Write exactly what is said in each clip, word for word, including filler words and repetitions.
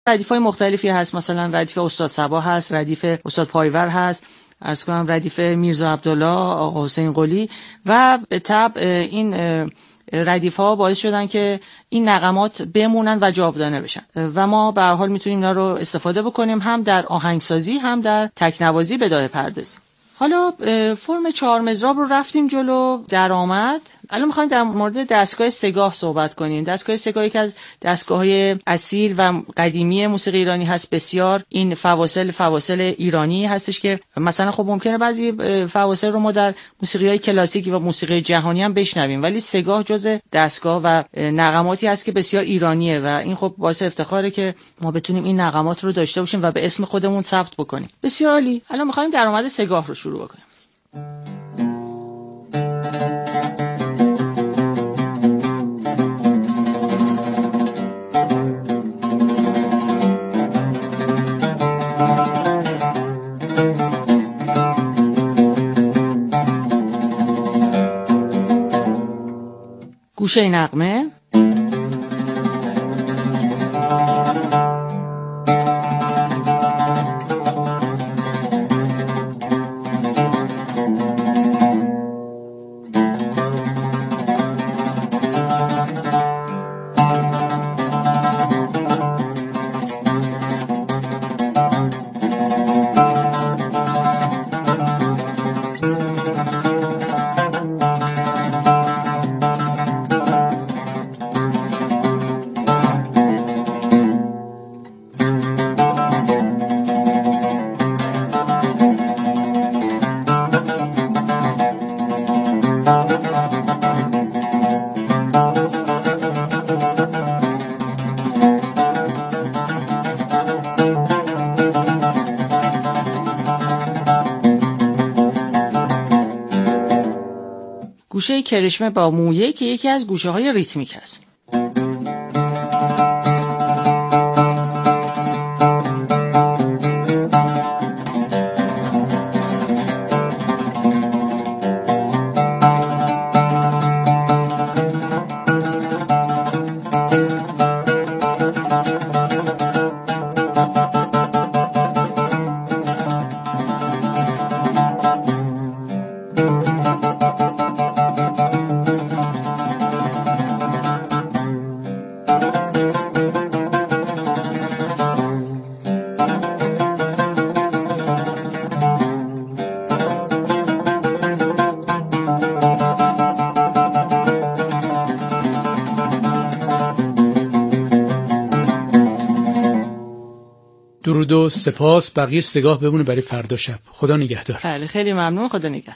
ردیف‌های مختلفی هست، مثلا ردیف استاد صبا هست، ردیف استاد پایور هست، عرض کنم ردیف میرزا عبدالله، آقا حسین قلی و به طبع این ردیف‌ها باعث شدن که این نغمات بمونن و جاودانه بشن و ما به هر حال میتونیم اینا رو استفاده بکنیم هم در آهنگسازی هم در تکنوازی بدایه پردازی. حالا فرم چهار مضراب رو رفتیم جلو در آمد. الان میخوایم در مورد دستگاه سگاه صحبت کنیم. دستگاه سگاه یکی از دستگاه‌های اصیل و قدیمی موسیقی ایرانی هست. بسیار این فواصل فواصل ایرانی هستش که مثلا خب ممکنه بعضی فواصل رو ما در موسیقی‌های کلاسیکی و موسیقی جهانی هم بشنویم، ولی سگاه جزء دستگاه و نغماتی هست که بسیار ایرانیه و این خب باعث افتخاره که ما بتونیم این نغمات رو داشته باشیم و به اسم خودمون ثبت بکنیم. بسیار عالی. الان میخوایم درآمد سگاه رو شروع بکنیم. گوشه نغمه، گوشه کرشمه با مویه که یکی از گوشه های ریتمیک هست. درود و سپاس. بقیه سگاه بمونه برای فردا شب. خدا نگهدار. خیلی خیلی ممنون. خدا نگهدار.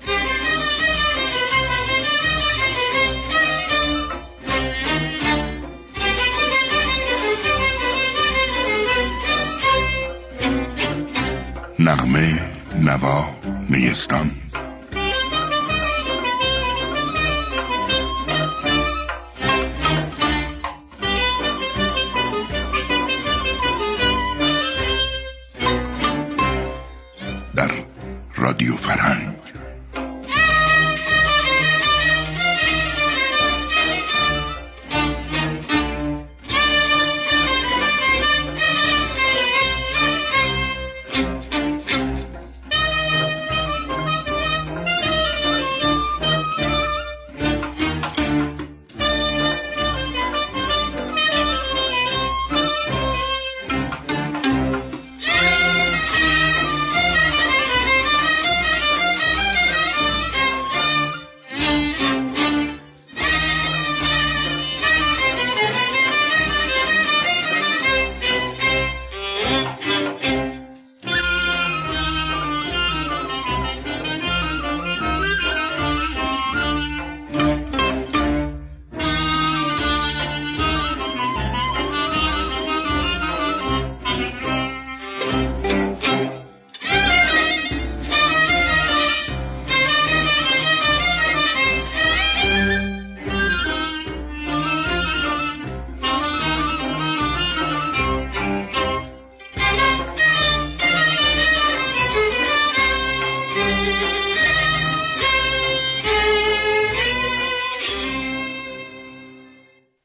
نغمه نوا نیستان. در رادیو فرهنگ.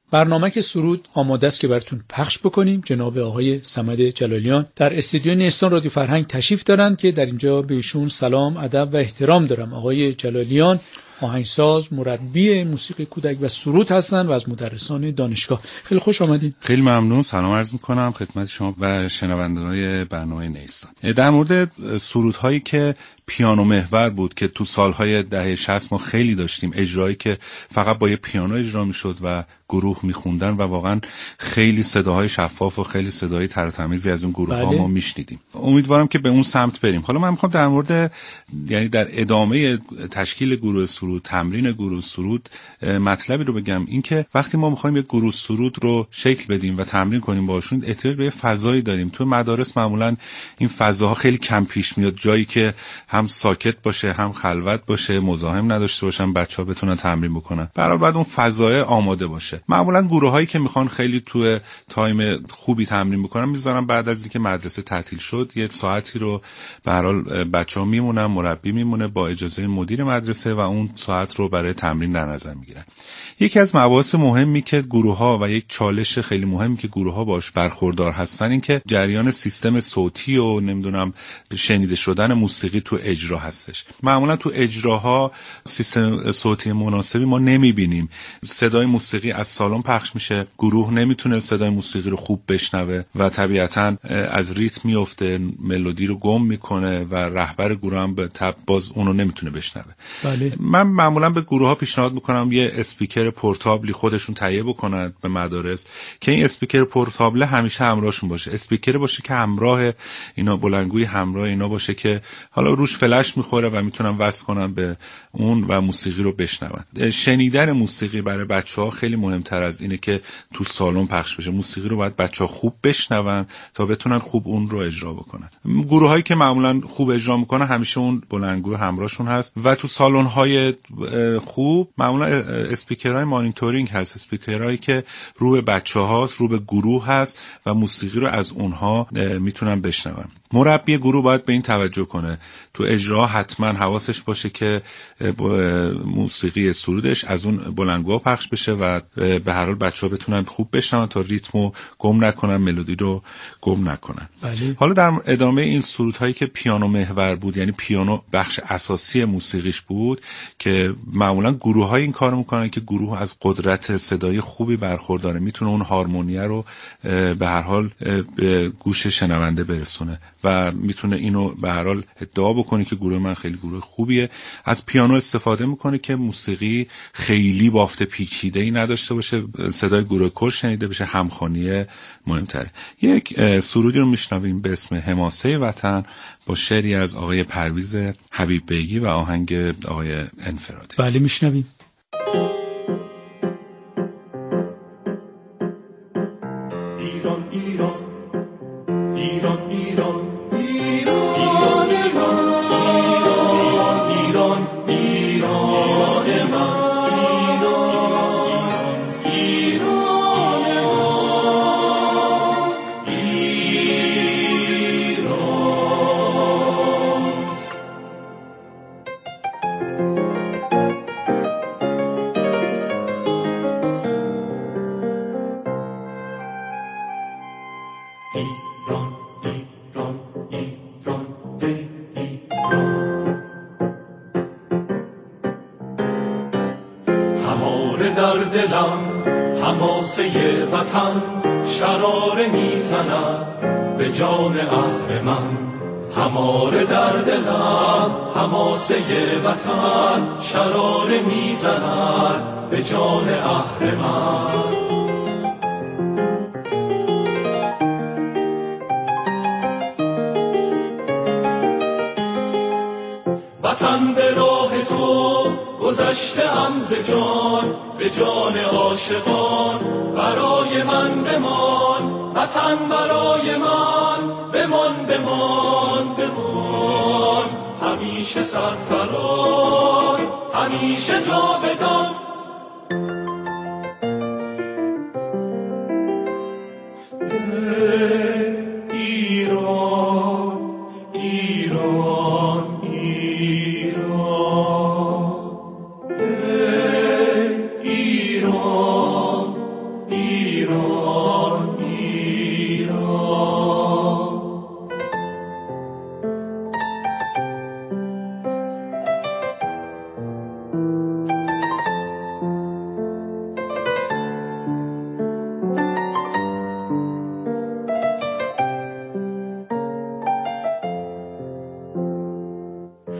برنامه که سرود آماده است که براتون پخش بکنیم. جناب آقای صمد جلالیان در استودیو نیستان رادیو فرهنگ تشریف دارند که در اینجا بهشون سلام، ادب و احترام دارم. آقای جلالیان آهنگساز، مربی موسیقی کودک و سرود هستند و از مدرسان دانشگاه. خیلی خوش آمدید. خیلی ممنون. سلام عرض می‌کنم خدمت شما و شنوندگان برنامه نیستان. در مورد سرودهایی که پیانو محور بود که تو سالهای دهه شصت ما خیلی داشتیم، اجرایی که فقط با یه پیانو اجرا میشد و گروه میخوندن و واقعا خیلی صداهای شفاف و خیلی صدای تر و تمیزی از اون گروه ها ما میشنیدیم. امیدوارم که به اون سمت بریم. حالا من میخوام در مورد، یعنی در ادامه تشکیل گروه سرود، تمرین گروه سرود مطلبی رو بگم، این که وقتی ما میخوایم یک گروه سرود رو شکل بدیم و تمرین کنیم باشون، احتیاج به یه فضایی داریم. تو مدارس معمولا این فضاها خیلی کم پیش میاد، جایی که هم ساکت باشه، هم خلوت باشه، مزاحم نداشته باشن، بچه‌ها بتونن تمرین بکنن. برای بعد اون فضای آماده باشه. معمولا گروهایی که میخوان خیلی تو تایم خوبی تمرین بکنن میذارن بعد از اینکه مدرسه تعطیل شد یه ساعتی رو به هر حال بچه‌ها میمونن، مربی میمونه با اجازه مدیر مدرسه و اون ساعت رو برای تمرین در نظر میگیرن. یکی از مباحث مهمی که گروه‌ها و یک چالش خیلی مهمی که گروه‌ها باش برخوردار هستن این که جریان سیستم صوتی و نمیدونم شنیده شدن موسیقی تو اجرا هستش. معمولا تو اجراها سیستم صوتی مناسبی ما نمیبینیم. صدای موسیقی از سالن پخش میشه، گروه نمیتونه صدای موسیقی رو خوب بشنوه و طبیعتاً از ریتم میفته، ملودی رو گم میکنه و رهبر گروه هم به تبع باز اونو نمیتونه بشنوه. بله. من معمولا به گروه ها پیشنهاد میکنم یه اسپیکر پورتابلی خودشون تهیه بکنن به مدارس که این اسپیکر پورتابل همیشه همراهشون باشه. اسپیکر باشه که همراه اینا، بلندگوی همراه اینا باشه که حالا روش فلش میخوره و میتونن وصل کنن به اون و موسیقی رو بشنون. شنیدن موسیقی برای بچه‌ها خیلی مهمتر از اینه که تو سالن پخش بشه. موسیقی رو باید بچه‌ها خوب بشنون تا بتونن خوب اون رو اجرا بکنن. گروهایی که معمولا خوب اجرا میکنن همیشه اون بلندگو همراهشون هست و تو سالن‌های خوب معمولا اسپیکرهای مانیتورینگ هست، اسپیکرهایی که رو به بچه‌هاست، رو به گروه هست و موسیقی رو از اونها میتونن بشنون. مربی گروه باید به این توجه کنه تو اجرا حتما حواسش باشه که موسیقی سرودش از اون بلندگوها پخش بشه و به هر حال بچه‌ها بتونن خوب بشنون تا ریتمو گم نکنن، ملودی رو گم نکنن. بله. حالا در ادامه این سرودهایی که پیانو محور بود، یعنی پیانو بخش اساسی موسیقیش بود که معمولا گروه‌های این کارو میکنن که گروه از قدرت صدایی خوبی برخورداره، میتونه اون هارمونیه رو به هر حال به گوش شنونده برسونه و میتونه اینو به هر حال ادعا بکنه که گروه من خیلی گروه خوبیه. از پیانو استفاده میکنه که موسیقی خیلی بافت پیچیده‌ای نداشته باشه، صدای گروه کل شنیده بشه، همخوانی مهمتره. یک سرودی رو میشنویم به اسم حماسه وطن با شعری از آقای پرویز حبیب بیگی و آهنگ آقای انفرادی. بله میشنویم. ایران ایران ایران ایران حماسه وطن شراره میزند به جان اهرمن، هماره در دلم حماسه وطن شراره میزند به جان اهرمن. وطن به راه تو گذشته ام ز جان، به جان عاشقان برای من بمان، وطن برای من بمان بمان بمان، همیشه سرفراز همیشه جاودان. ایران ایران ایران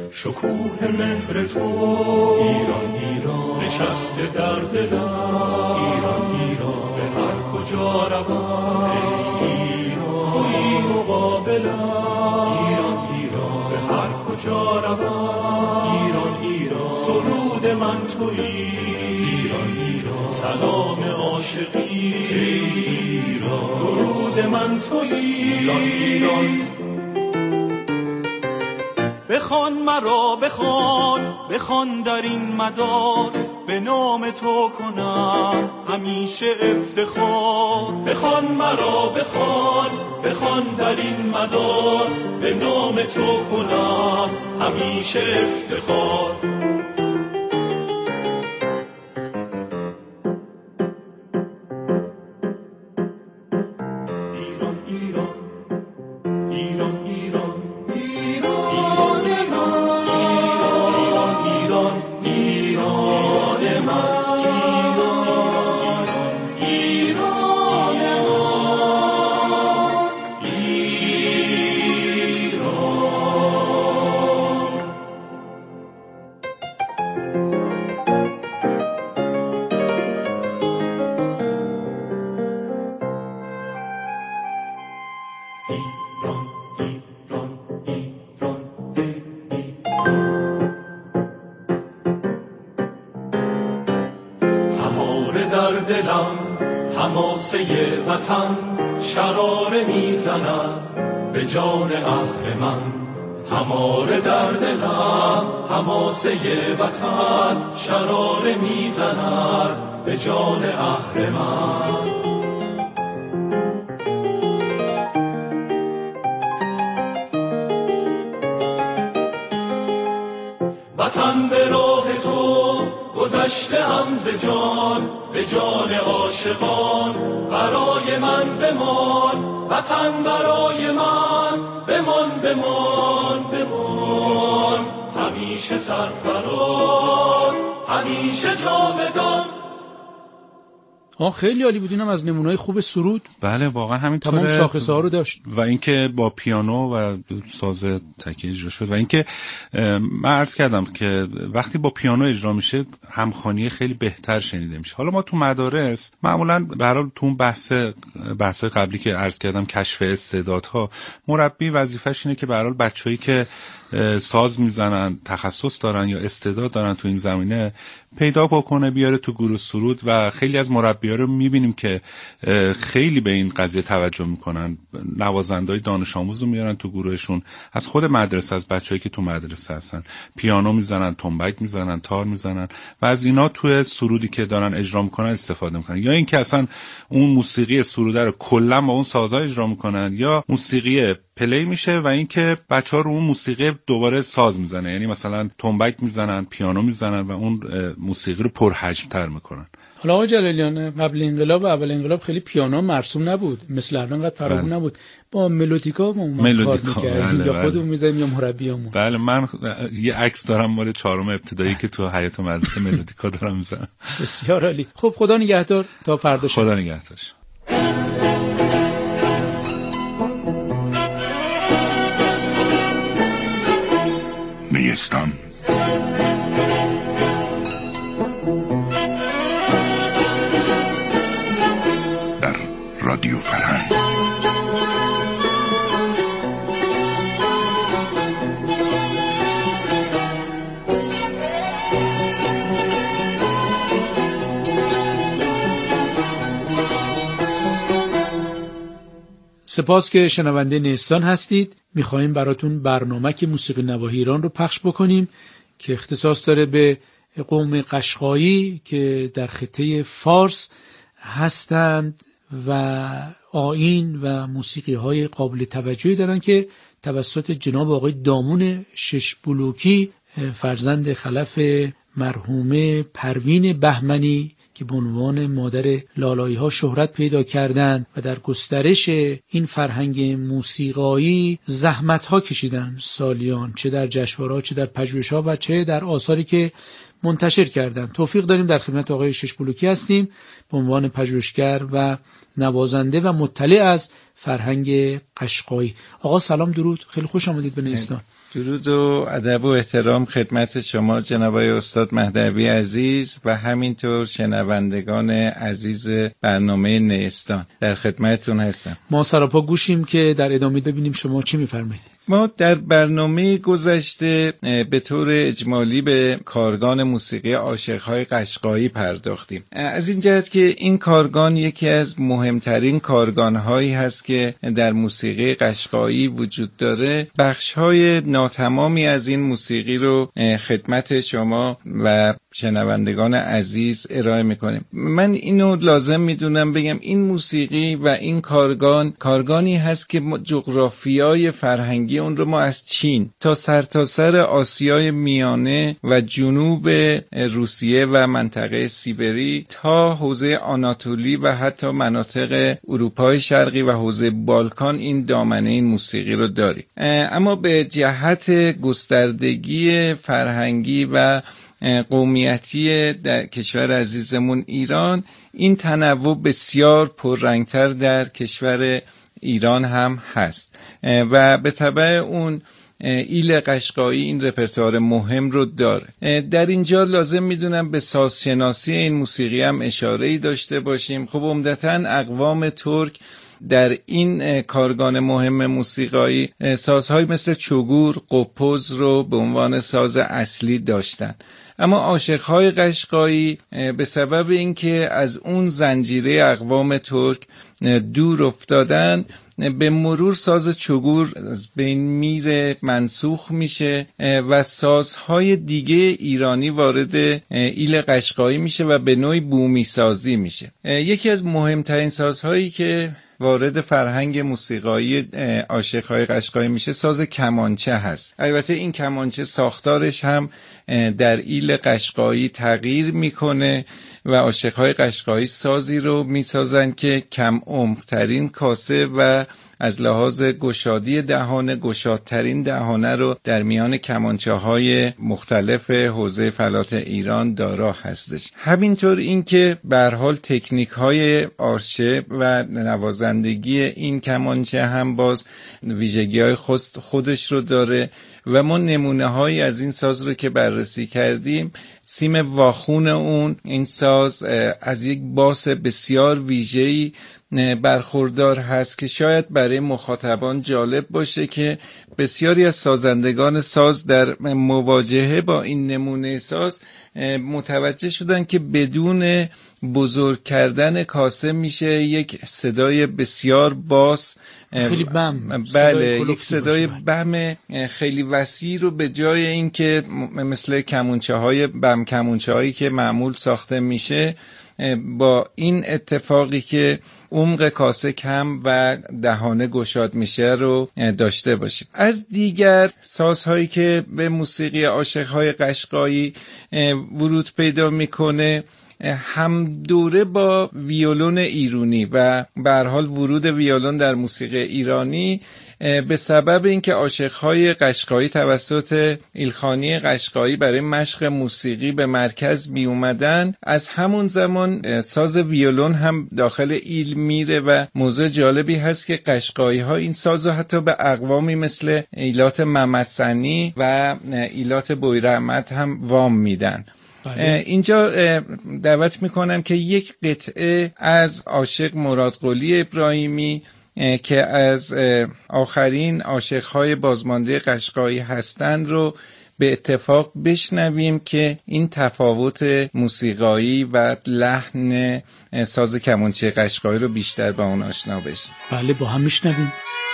شکوه مهر تو ایران ایران نشسته در دلم ایران ایران به هر کجا روم ایران تویی مقابلم ایران ایران به هر کجا روم ایران ایران سرود من تویی ایران ایران سلام عاشقی ایران درود من تویی ایران ایران بخوان مرا بخوان بخوان در این مدار به نام تو کنم همیشه افتخار بخوان مرا بخوان بخوان در این مدار به نام تو کنم همیشه افتخار ایران ایران ایران ایران حماسه وطن شراره میزند به جان اهرمن هماره در دلم حماسه وطن شراره میزند به جان اهرمن وطن به راه تو گذشته‌ام ز جان به جان عاشقان برای من بمان وطن برای من بمان بمان بمان همیشه سرفراز همیشه جاودان. آه خیلی عالی بود. اینم از نمونه‌های خوب سرود. بله واقعا همینطوره. تمام شاخصه ها رو داشت و اینکه با پیانو و ساز تکی اجرا شد و اینکه من عرض کردم که وقتی با پیانو اجرا میشه همخوانی خیلی بهتر شنیده میشه. حالا ما تو مدارس معمولا به هر حال تو اون بحث بحث‌های قبلی که عرض کردم کشف استعدادها مربی وظیفه‌ش اینه که به هر حال بچه‌ای که ساز میزنن تخصص دارن یا استعداد دارن تو این زمینه پیدا بکنه بیاره تو گروه سرود و خیلی از مربی‌ها رو میبینیم که خیلی به این قضیه توجه میکنن. نوازنده‌های دانش آموز رو میارن تو گروهشون از خود مدرسه از بچه‌ای که تو مدرسه هستن پیانو میزنن تنبک میزنن تار میزنن و از اینا تو سرودی که دارن اجرا میکنن استفاده میکنن یا اینکه اصلا اون موسیقی سروده رو کلا با اون سازا اجرا میکنن یا موسیقی پلی میشه و اینکه بچه‌ها رو اون موسیقی دوباره ساز میزنه یعنی مثلا تنبک میزنن پیانو میزنن و اون موسیقی رو پرحجم‌تر میکنن. حالا آقای جلالیان قبل انقلاب و اول انقلاب خیلی پیانو مرسوم نبود مثل الان قد فراگیر بله. نبود با ملودیکا ما ملودیکا بله یا خودمون می‌زدیم یا مربیامون. بله من یه عکس دارم مال چهارم ابتدایی که تو حیاط مدرسه ملودیکا دارم میزنم. بسیار عالی. خب خدا نگهدار تا فردا. خدا نگهدار. نیستان در رادیو فرهنگ. سپاس که شنونده نیستان هستید. میخواییم براتون برنامه که موسیقی نواحی ایران رو پخش بکنیم که اختصاص داره به قوم قشقایی که در خطه فارس هستند و آیین و موسیقی های قابل توجهی دارن که توسط جناب آقای دامون شش بلوکی فرزند خلف مرحومه پروین بهمنی که به عنوان مادر لالایی ها شهرت پیدا کردند و در گسترش این فرهنگ موسیقایی زحمت ها کشیدن سالیان، چه در جشنواره‌ها چه در پژوهش‌ها و چه در آثاری که منتشر کردن. توفیق داریم در خدمت آقای شش بلوکی هستیم به عنوان پژوهشگر و نوازنده و مطلع از فرهنگ قشقایی. آقا سلام درود، خیلی خوش آمدید به نیستان. درود و ادب و احترام خدمت شما جناب استاد مهدوی عزیز و همینطور شنوندگان عزیز برنامه نیستان. در خدمتتون هستم. ما سراپا گوشیم که در ادامه ببینیم شما چی می‌فرمایید. ما در برنامه گذشته به طور اجمالی به کارگان موسیقی عاشق‌های قشقایی پرداختیم، از این جهت که این کارگان یکی از مهمترین کارگان‌هایی هست که در موسیقی قشقایی وجود داره. بخش‌های ناتمامی از این موسیقی رو خدمت شما و شنوندگان عزیز ارائه میکنیم. من اینو لازم میدونم بگم، این موسیقی و این کارگان کارگانی هست که جغرافیای فرهنگی اون رو ما از چین تا سرتاسر آسیای میانه و جنوب روسیه و منطقه سیبری تا حوزه آناتولی و حتی مناطق اروپای شرقی و حوزه بالکان این دامنه این موسیقی رو داریم. اما به جهت گستردگی فرهنگی و قومیتی در کشور عزیزمون ایران، این تنوع بسیار پررنگتر در کشور ایران هم هست و به تبع اون ایل قشقایی این رپرتوار مهم رو داره. در اینجا لازم میدونم به سازشناسی این موسیقی هم اشاره‌ای داشته باشیم. خب عمدتاً اقوام ترک در این کارگان مهم موسیقایی سازهای مثل چوگور، قپوز رو به عنوان ساز اصلی داشتن. اما عاشق‌های قشقایی به سبب اینکه از اون زنجیره اقوام ترک دور افتادن، به مرور ساز چوگور از بین میره، منسوخ میشه و سازهای دیگه ایرانی وارد ایل قشقایی میشه و به نوعی بومی سازی میشه. یکی از مهمترین سازهایی که وارد فرهنگ موسیقایی عاشق‌های قشقایی میشه ساز کمانچه هست. البته این کمانچه ساختارش هم در ایل قشقایی تغییر میکنه و عاشق‌های قشقایی سازی رو میسازن که کم عمق‌ترین کاسه و از لحاظ گشادی دهانه گشادترین دهانه رو در میان کمانچه‌های مختلف حوزه فلات ایران دارا هستش. همینطور این که به هر حال تکنیک‌های آرشه و نوازندگی این کمانچه هم باز ویژگی‌های خودش رو داره و ما نمونه‌هایی از این ساز رو که بررسی کردیم. سیم واخون اون این ساز از یک باس بسیار ویژه‌ای برخوردار هست که شاید برای مخاطبان جالب باشه که بسیاری از سازندگان ساز در مواجهه با این نمونه ساز متوجه شدن که بدون بزرگ کردن کاسه میشه یک صدای بسیار باس، خیلی بم، بله یک صدای بم خیلی وسیع رو به جای اینکه مثل کمونچه های بم کمونچه هایی که معمول ساخته میشه، با این اتفاقی که عمق کاسه کم و دهانه گشاد میشه رو داشته باشیم. از دیگر سازهایی که به موسیقی عاشق‌های قشقایی ورود پیدا میکنه هم دوره با ویولون ایرانی و به هر حال ورود ویولون در موسیقی ایرانی به سبب اینکه عاشق‌های قشقایی توسط ایلخانی قشقایی برای مشق موسیقی به مرکز می اومدن، از همون زمان ساز ویولون هم داخل ایل میره و موضوع جالبی هست که قشقایی‌ها این سازو حتی به اقوامی مثل ایلات ممسنی و ایلات بویرحمت هم وام میدن. بله. اینجا دعوت میکنم که یک قطعه از عاشق مرادقلی ابراهیمی که از آخرین عاشق‌های بازمانده قشقایی هستند رو به اتفاق بشنویم که این تفاوت موسیقایی و لحن ساز کمانچه قشقایی رو بیشتر با اون آشنا بشیم. بله با هم میشنویم.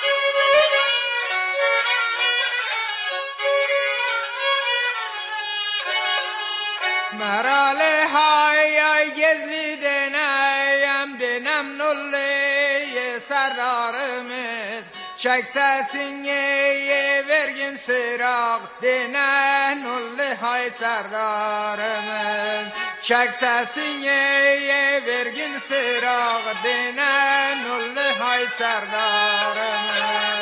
Marale hay ay gezli deneyem denem nulle sardarımız çek sesin ye vergin sırak denen nulle hay sardarımız çek sesin ye vergin sırak denen nulle hay sardarımız.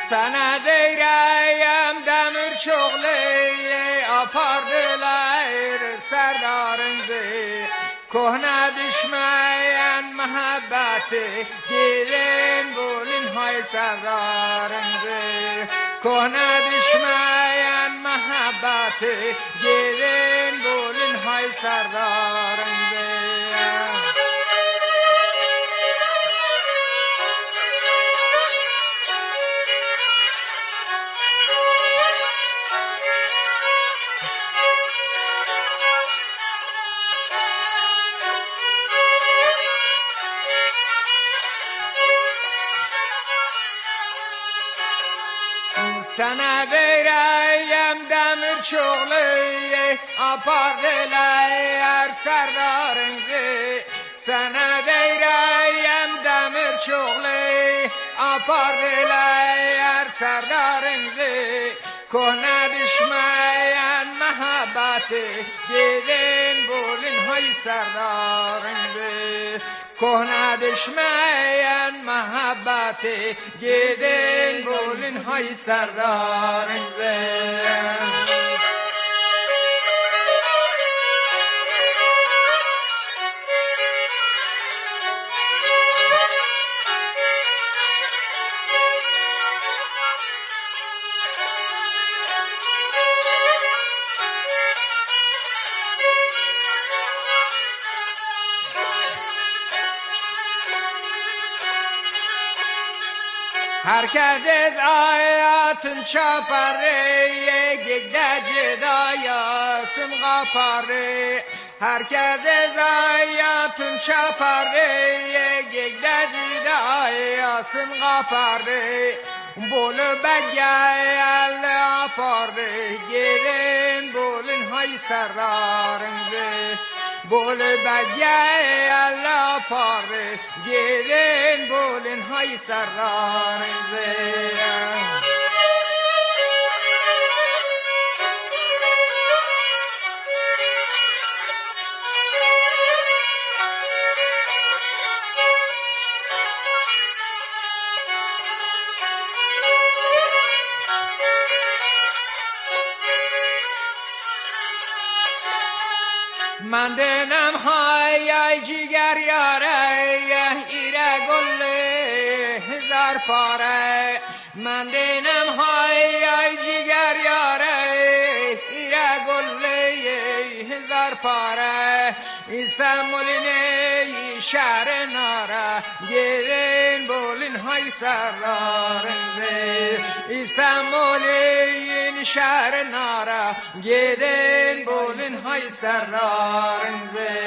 سندیریم دمر چغلی آپاردلیر سردارنزی کهنه دشمن محبت گیرین بولین های سردارنزی کهنه دشمن محبت گیرین بولین های سردارنزی سندیریم دمر چغلی آپاردلیر سردارنزی سندیریم دمر چغلی آپاردلیر سردارنزی کنه دشمن محبت گیرین بولین های سردارنزی کنه دشمن محبت گیرین بولین های سردارنزی هرکس از آیاتن چاپاره یک دجدایاسن غپاره هرکس از آیاتن چاپاره یک دجدایاسن غپاره بول بگیال آپاره گیرین بولین های سردارنزی بول بگیال آپاره گیرین بولین های سردارنزی من دنم های جیگر یاره ایره گل هزار پاره من دنم های جیگر یاره ایره گل هزار پاره ایسا مولینه شهر ناره گیرین بولین های سردارنزی ایسا مولین شهر ناره گیرین بولین های سردارنزی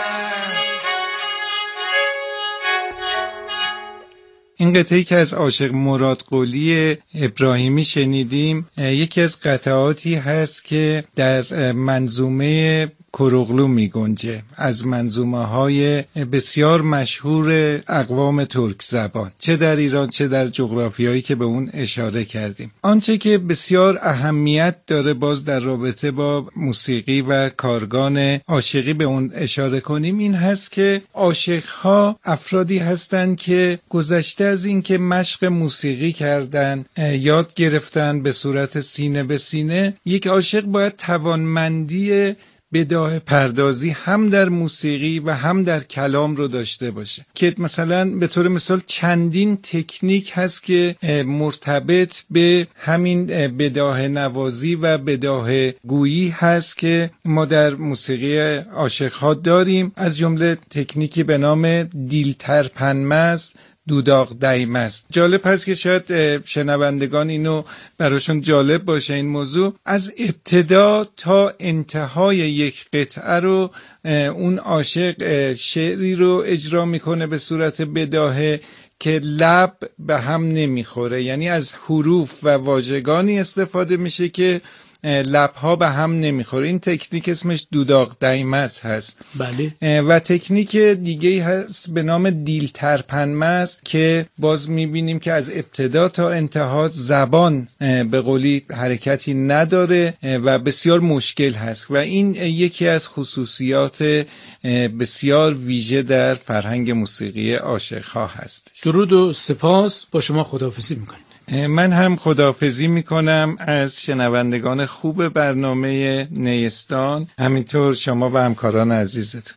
این قطعه‌ای که از عاشق مراد قلی ابراهیمی شنیدیم یکی از قطعاتی هست که در منظومه کروغلو می گنجه از منظومه های بسیار مشهور اقوام ترک زبان چه در ایران چه در جغرافیایی که به اون اشاره کردیم. آنچه که بسیار اهمیت داره باز در رابطه با موسیقی و کارگان عاشقی به اون اشاره کنیم این هست که عاشقها افرادی هستند که گذشته از این که مشق موسیقی کردن یاد گرفتن به صورت سینه به سینه یک عاشق باید توانمندی بداهه پردازی هم در موسیقی و هم در کلام رو داشته باشه که مثلا به طور مثال چندین تکنیک هست که مرتبط به همین بداهه نوازی و بداهه گویی هست که ما در موسیقی عاشق‌ها داریم از جمله تکنیکی به نام دیلترپنمز دوداغ دیمز. جالب هست که شاید شنوندگان اینو براشون جالب باشه این موضوع از ابتدا تا انتهای یک قطعه رو اون عاشق شعری رو اجرا میکنه به صورت بداهه که لب به هم نمیخوره یعنی از حروف و واژگانی استفاده میشه که لبها به هم نمیخوره این تکنیک اسمش دوداغ دیمز هست بله و تکنیک دیگه هست به نام دیلترپنمز که باز میبینیم که از ابتدا تا انتها زبان به قولی حرکتی نداره و بسیار مشکل هست و این یکی از خصوصیات بسیار ویژه در فرهنگ موسیقی عاشق‌ها هست. درود و سپاس با شما خداحافظی میکنیم. من هم خداحافظی میکنم از شنوندگان خوب برنامه نیستان، همینطور شما و همکاران عزیزتون.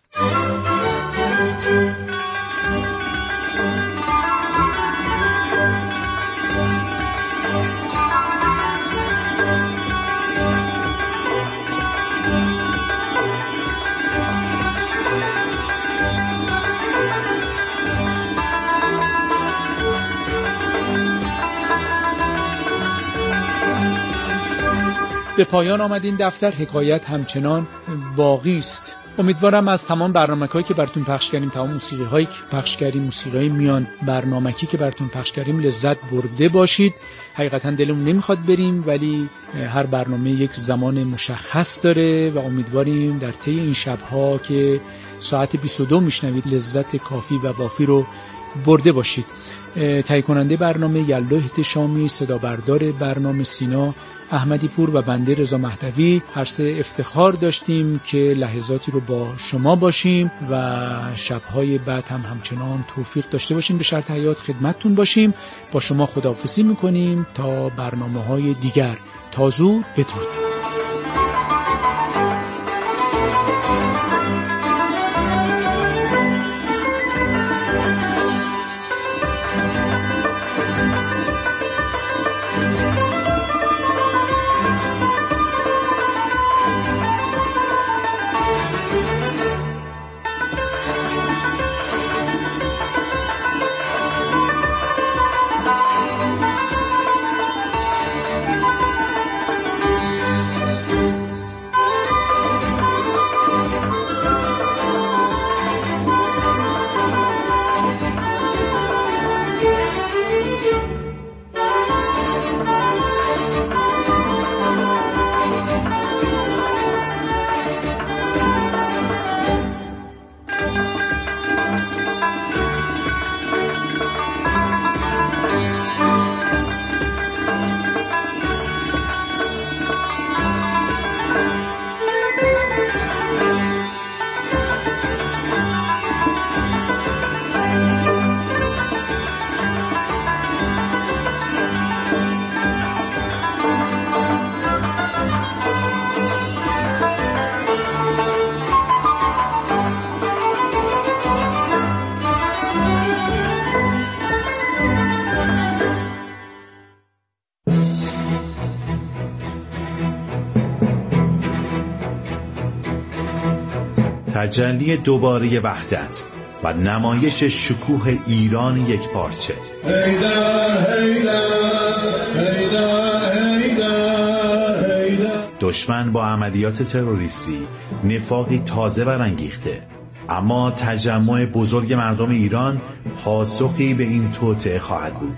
به پایان آمد این دفتر. حکایت همچنان باقی است. امیدوارم از تمام برنامه‌هایی که براتون پخش کردیم، تمام موسیقی‌هایی که پخش کردیم، موسیقی‌های میان برنامه‌ای که براتون پخش کردیم لذت برده باشید. حقیقتا دلمون نمیخواد بریم، ولی هر برنامه یک زمان مشخص داره و امیدواریم در طی این شب‌ها که ساعت بیست و دو میشنوید لذت کافی و وافی رو برده باشید. تهیه کننده برنامه یلا احتشامی، صدا بردار برنامه سینا احمدی پور و بنده رضا مهدوی. هر سه افتخار داشتیم که لحظاتی رو با شما باشیم و شب‌های بعد هم همچنان توفیق داشته باشیم. به شرط حیات خدمتتون باشیم. با شما خداحافظی می‌کنیم تا برنامه‌های دیگر. تا زود، بدرود. تجلی دوباره وحدت و نمایش شکوه ایران یک پارچه. دشمن با عملیات تروریستی نفاقی تازه برانگیخته، اما تجمع بزرگ مردم ایران پاسخی به این توطئه خواهد بود.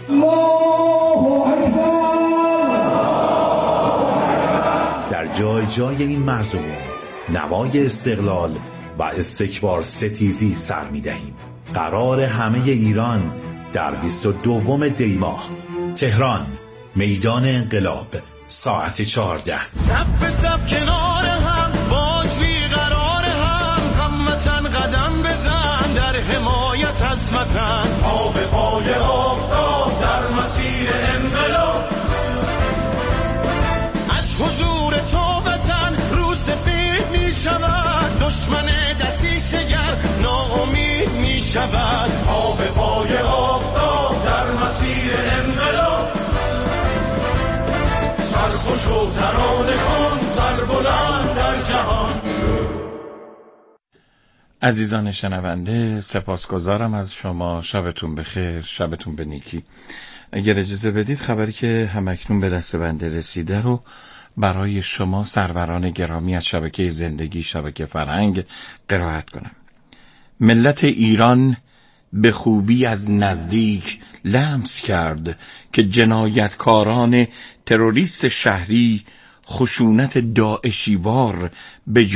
در جای جای این مرزبون نوای استقلال و استکبار ستیزی سر می دهیم. قرار همه ایران در بیست و دوم دی ماه، تهران، میدان انقلاب، ساعت چهارده. صف به صف کنار هم، باز بیقرار هم، هموطن قدم بزن در حمایت از وطن. پا به پای آفتاب در مسیر انقلاب، از حضور تو وطن رو سفید می شود، دشمن دسیسه‌گر ناامید می شود. پا به پای آفتاب در مسیر انقلاب، سرخوش و ترانه کن، سر بلند در جهان. عزیزان شنونده، سپاسگزارم از شما. شبتون بخیر، شبتون به نیکی. اگر اجازه بدید خبری که همکنون به دست بنده رسیده رو برای شما سروران گرامی از شبکه زندگی، شبکه فرهنگ قرائت کنم. ملت ایران به خوبی از نزدیک لمس کرد که جنایتکاران تروریست شهری خشونت داعشیوار به